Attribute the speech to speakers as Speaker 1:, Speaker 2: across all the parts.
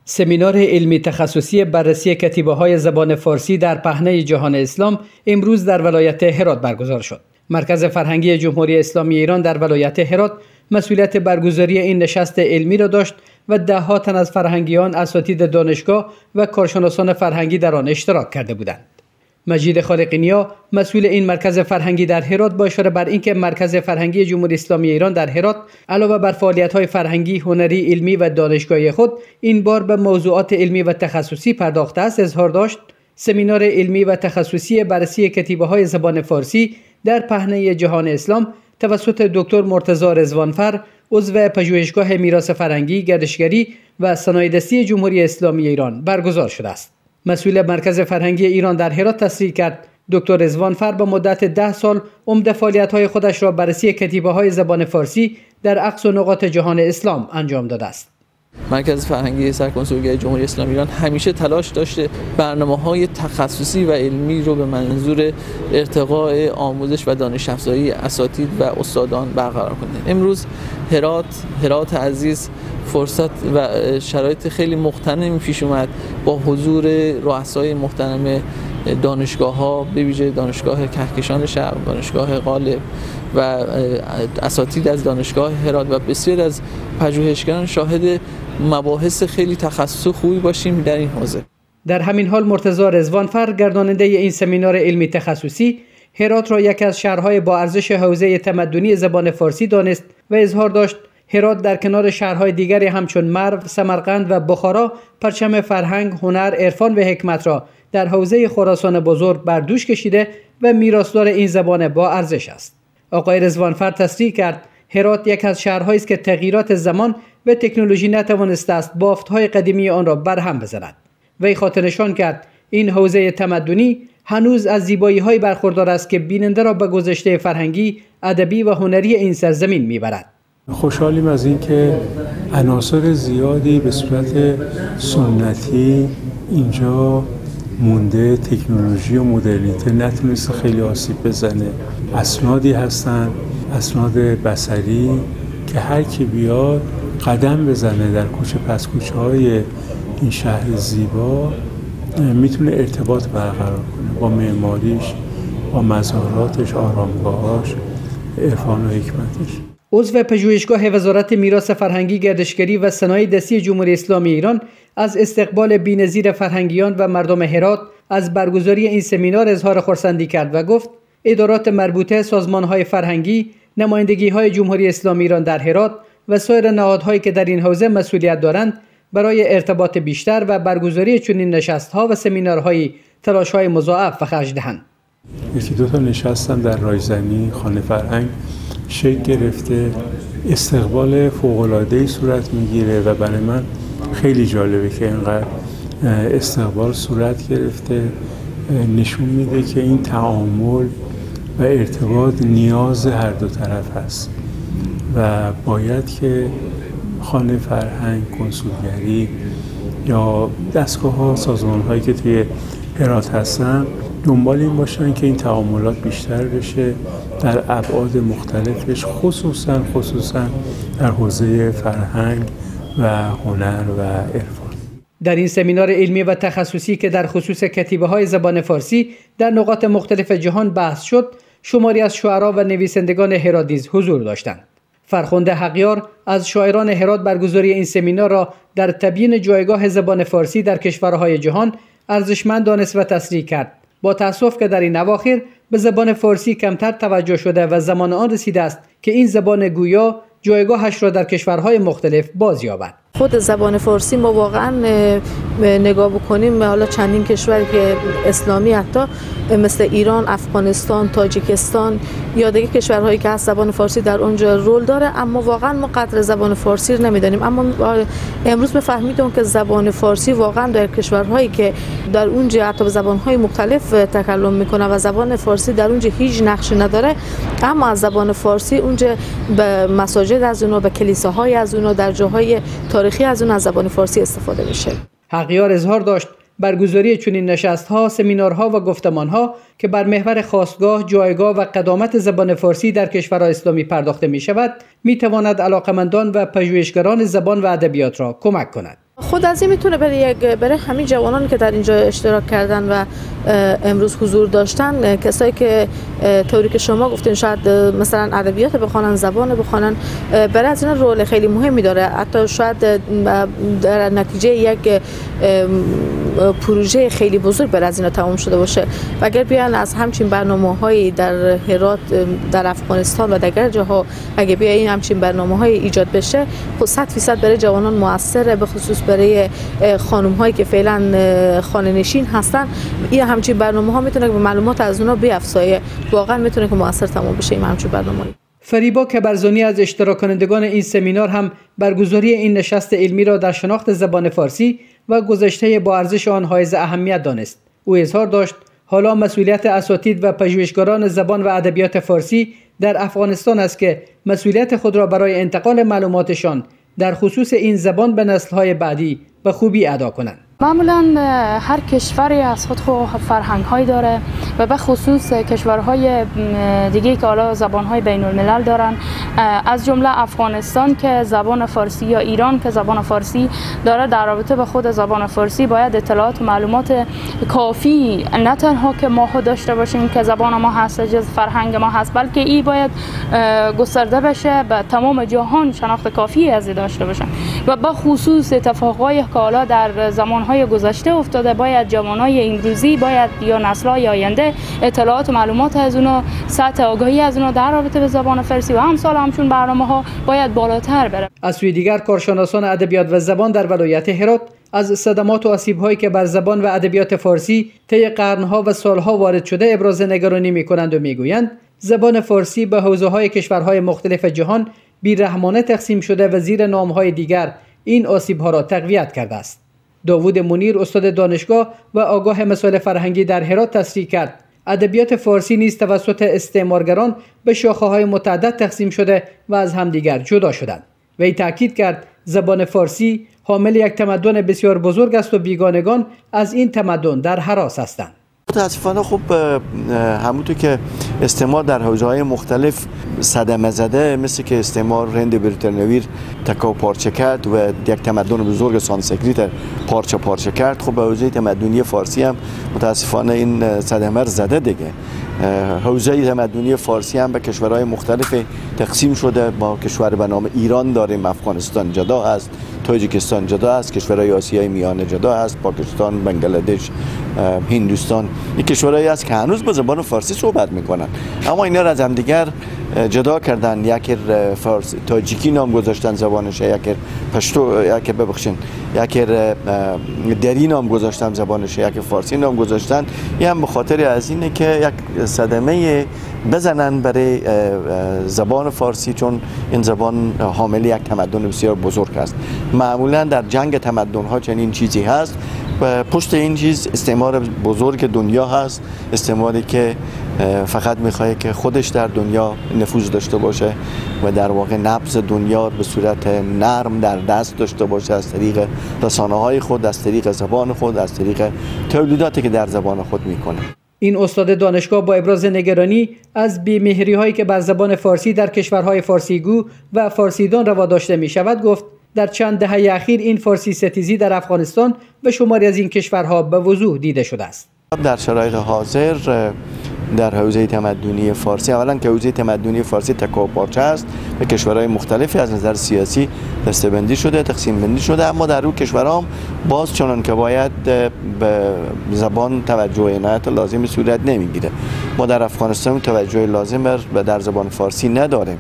Speaker 1: سمینار علمی تخصصی بررسی کتیبه‌های زبان فارسی در پهنه جهان اسلام امروز در ولایت هرات برگزار شد. مرکز فرهنگی جمهوری اسلامی ایران در ولایت هرات مسئولیت برگزاری این نشست علمی را داشت و ده‌ها تن از فرهنگیان، اساتید دانشگاه و کارشناسان فرهنگی در آن اشتراک کرده بودند. مجید خالقی نیا، مسئول این مرکز فرهنگی در هرات، با اشاره بر اینکه مرکز فرهنگی جمهوری اسلامی ایران در هرات علاوه بر فعالیت‌های فرهنگی، هنری، علمی و دانشگاهی خود این بار به موضوعات علمی و تخصصی پرداخته است، اظهار داشت سمینار علمی و تخصصی بررسی کتیبه‌های زبان فارسی در پهنه جهان اسلام توسط دکتر مرتضی رضوانفر، عضو پژوهشگاه میراث فرهنگی، گردشگری و صنایع‌دستی جمهوری اسلامی ایران برگزار شده است. مسئول مرکز فرهنگی ایران در هرات تصریح کرد دکتر رضوانفر به مدت 10 سال عمده فعالیت‌های خودش را بررسی کتیبه‌های زبان فارسی در اقصی نقاط جهان اسلام انجام داده است.
Speaker 2: مرکز فرهنگی سرکنسولگری جمهوری اسلامی ایران همیشه تلاش داشته برنامه‌های تخصصی و علمی رو به منظور ارتقاء آموزش و دانش افزایی اساتید و استادان برقرار کنه. امروز هرات عزیز فرصت و شرایط خیلی مغتنمی پیش اومد با حضور رؤسای محترم دانشگاه‌ها، به ویژه دانشگاه کهکشان شرق، دانشگاه غالب و اساتید از دانشگاه هرات و بسیار از پژوهشگران شاهد مباحث خیلی تخصصی خوبی باشیم در این حوزه.
Speaker 1: در همین حال مرتضی رضوانفر، گرداننده این سمینار علمی تخصصی، هرات را یکی از شهرهای با ارزش حوزه تمدنی زبان فارسی دانست و اظهار داشت هرات در کنار شهرهای دیگری همچون مرو، سمرقند و بخارا پرچم فرهنگ، هنر، عرفان و حکمت را در حوزه خراسان بزرگ بر دوش کشیده و میراثدار این زبان با ارزش است. آقای رضوانفر تصریح کرد هرات یک از شهرهایی است که تغییرات زمان و تکنولوژی نتوانسته است بافت‌های قدیمی آن را برهم بزند. وی خاطر نشان کرد این حوزه تمدنی هنوز از زیبایی‌های برخوردار است که بیننده را به گذشته فرهنگی، ادبی و هنری این سرزمین می‌برد.
Speaker 3: خوشحالیم از اینکه عناصر زیادی به صورت سنتی اینجا مونده، تکنولوژی و مدرنیته نتونسته خیلی آسیب بزنه. اسنادی هستن، اسناد بصری که هر کی بیاد قدم بزنه در کوچه پس کوچه های این شهر زیبا میتونه ارتباط برقرار کنه با معماریش، با مزاراتش، آرامگاهاش، عرفان و حکمتش.
Speaker 1: عضو پژوهشگاه وزارت میراث فرهنگی، گردشگری و صنایع‌دستی جمهوری اسلامی ایران از استقبال بی‌نظیر فرهنگیان و مردم هرات از برگزاری این سمینار اظهار خرسندی کرد و گفت ادارات مربوطه، سازمان‌های فرهنگی، نمایندگی‌های جمهوری اسلامی ایران در هرات و سایر نهادهایی که در این حوزه مسئولیت دارند برای ارتباط بیشتر و برگزاری چنین نشست‌ها و سمینارهای تلاش‌های مضاعف و خرج دهند.
Speaker 3: یکی دو تا نشستم در رایزنی خانه فرهنگ شکل گرفته، استقبال فوق‌العاده‌ای صورت میگیره و برای من خیلی جالبه که اینقدر استقبال صورت گرفته. نشون میده که این تعامل و ارتباط نیاز هر دو طرف هست و باید که خانه فرهنگ، کنسولگری یا دستگاه‌ها، سازمان‌هایی که توی هرات هستن دنبال این باشن که این تعاملات بیشتر بشه در ابعاد مختلفش، خصوصا در حوزه فرهنگ و هنر و عرفان.
Speaker 1: در این سمینار علمی و تخصصی که در خصوص کتیبه‌های زبان فارسی در نقاط مختلف جهان بحث شد، شماری از شعرا و نویسندگان هرات نیز حضور داشتند. فرخنده حقیار از شاعران هرات برگزاری این سمینار را در تبیین جایگاه زبان فارسی در کشورهای جهان ارزشمند دانست و تصریح کرد. با تأسف که در این اواخر به زبان فارسی کمتر توجه شده و زمان آن رسیده است که این زبان گویا جایگاهش را در کشورهای مختلف بازیابد.
Speaker 4: خود زبان فارسی ما واقعا نگاه بکنیم، حالا چندین کشور که اسلامی حتی مثل ایران، افغانستان، تاجیکستان یا دیگه کشورهایی که هست زبان فارسی در اونجا رول داره، اما واقعا ما قدر زبان فارسی رو نمیدانیم. اما امروز بفهمیدیم که زبان فارسی واقعا در کشورهایی که در اونجا حتی به زبانهای مختلف تکلم میکنه و زبان فارسی در اونجا هیچ نقشی نداره، اما از زبان فارسی اونجا به مساجد از اونها، به کلیساهای از اونها، در جاهای تاریخی از اون از زبان فارسی استفاده میشه.
Speaker 1: حقیار اظهار داشت برگزاری چنین نشست‌ها، سمینارها و گفتمان‌ها که بر محور خاستگاه، جایگاه و قدامت زبان فارسی در کشورهای اسلامی پرداخته می‌شود، می‌تواند علاقه‌مندان و پژوهشگران زبان و ادبیات را کمک کند.
Speaker 4: خود از این میتونه برای همین جوانان که در اینجا اشتراک کردن و امروز حضور داشتن، کسایی که طوری که شما گفتین شاید مثلا ادبیات بخوانن، زبان بخوانن، برای از این رول خیلی مهمی داره. حتی شاید در نتیجه یک پروژه خیلی بزرگ برای از اینا تمام شده باشه و اگر بیان از همچین برنامه‌هایی در هرات، در افغانستان و دیگر جاها اگه بیان این همچین برنامه‌های ایجاد بشه، خب 100% برای جوانان موثره، به خصوص برای خانم‌هایی که فعلا خانه‌نشین هستن. این همچین برنامه‌ها میتونه که معلومات از اونها بیافزایه، واقعا میتونه که موثر تمام بشه این همچین برنامه‌ای.
Speaker 1: فریبا کبرزانی از اشتراک کنندگان این سمینار هم برگزاری این نشست علمی را در شناخت زبان فارسی و گذشته با ارزش آن حائز اهمیت دانست. او اظهار داشت حالا مسئولیت اساتید و پژوهشگران زبان و ادبیات فارسی در افغانستان است که مسئولیت خود را برای انتقال معلوماتشان در خصوص این زبان به نسل‌های بعدی به خوبی ادا کنند.
Speaker 5: معمولا هر کشوری از خود فرهنگ‌هایی داره و به خصوص کشورهای دیگه که حالا زبان‌های بین‌الملل دارن، از جمله افغانستان که زبان فارسی یا ایران که زبان فارسی داره. در رابطه به خود زبان فارسی باید اطلاعات و معلومات کافی نه تنها که ما داشته باشیم که زبان ما هست، جز فرهنگ ما هست، بلکه این باید گسترده بشه به تمام جهان، شناخت کافی از داشته باشن و به خصوص اتفاقای که حالا در زمان های گذشته افتاده باید جوانای امروزی باید یا نسل‌های آینده اطلاعات و معلومات از اونا، سطح آگاهی از اونا در رابطه به زبان فارسی و امثال همچون برنامه‌ها باید بالاتر بره.
Speaker 1: از سوی دیگر کارشناسان ادبیات و زبان در ولایت هرات از صدمات و آسیب‌هایی که بر زبان و ادبیات فارسی طی قرن‌ها و سال‌ها وارد شده ابراز نگرانی می‌کنند و می‌گویند زبان فارسی به حوزه‌های کشورهای مختلف جهان بی‌رحمانه تقسیم شده و زیر نام‌های دیگر این آسیب‌ها را تقویت کرده است. داوود منیر استاد دانشگاه و آگاه مسائل فرهنگی در هرات تصریح کرد ادبیات فارسی نیز توسط استعمارگران به شاخه‌های متعدد تقسیم شده و از همدیگر جدا شدند. وی تاکید کرد زبان فارسی حامل یک تمدن بسیار بزرگ است و بیگانگان از این تمدن در هراس هستند.
Speaker 6: متاسفانه خب همونطور که استعمار در حوزه‌های مختلف صدمه زده، مثل که استعمار هند بریتانیایی تکا و پارچه کرد و یک تمدن بزرگ سانسکریت پارچه کرد، خب به حوزه تمدنی فارسی هم متاسفانه این صدمه رو زده دیگه. حوزه تمدنی فارسی هم به کشورهای مختلف تقسیم شده. با کشور به نام ایران داریم، افغانستان جدا هست، تاجیکستان جدا است، کشورهای آسیای میانه جدا است، پاکستان، بنگلادش، هندوستان. این کشورهایی است که هنوز با زبان فارسی صحبت میکنن، اما اینا را از هم دیگر جدا کردن. یکی تاجیکی نام گذاشتن زبانش، یکی پشتو، یکی دری نام گذاشتن زبانش، یکی فارسی نام گذاشتن. این هم به خاطر از اینه که یک صدمه بزنن برای زبان فارسی، چون این زبان حامل یک تمدن بسیار بزرگ است. معمولا در جنگ تمدن‌ها چنین چیزی هست و پشت این چیز استعمار بزرگ دنیا هست، استعماری که فقط میخواد که خودش در دنیا نفوذ داشته باشه و در واقع نبض دنیا به صورت نرم در دست داشته باشه، از طریق رسانه‌های خود، از طریق زبان خود، از طریق تولیداتی که در زبان خود میکنه.
Speaker 1: این استاد دانشگاه با ابراز نگرانی از بی‌مهری‌هایی که بر زبان فارسی در کشورهای فارسیگو و فارسیدان روا داشته می‌شود گفت در چند دهه اخیر این فارسی ستیزی در افغانستان و شماری از این کشورها به وضوح دیده شده است.
Speaker 6: در شرایط حاضر در حوزه تمدنی فارسی، اولا که حوزه تمدنی فارسی تکا و پارچه است، به کشورهای مختلفی از نظر سیاسی دسته‌بندی شده، تقسیم بندی شده، اما در اون کشورها هم باز چنان که باید به زبان توجه و عنایت لازم صورت نمیگیره. ما در افغانستان توجه لازم در زبان فارسی نداریم.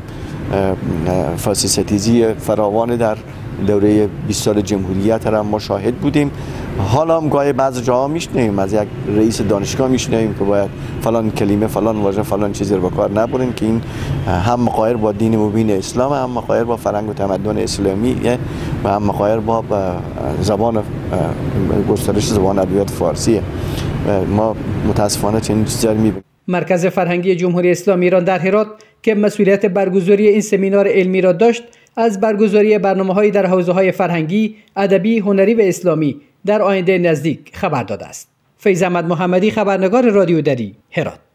Speaker 6: فارسی ستیزی فراوان در دوره 20 سال جمهوریت را ما شاهد بودیم. حالا هم گاهی بعضی جاها میشنویم از یک رئیس دانشگاه میشنویم که باید فلان کلمه، فلان واژه، فلان چیزی رو به کار نبریم، که این هم مغایر با دین مبین اسلام، هم مغایر با فرهنگ و تمدن اسلامی و هم مغایر با زبان گسترش زبان ادبیات فارسی. ما متاسفانه چنین چیزا رو میبینیم.
Speaker 1: مرکز فرهنگی جمهوری اسلامی ایران در هرات که مسئولیت برگزاری این سمینار علمی را داشت، از برگزاری برنامه‌های در حوزه‌های فرهنگی، ادبی، هنری و اسلامی در آینده نزدیک خبر داده است. فیض احمد محمدی، خبرنگار رادیو دری، هرات.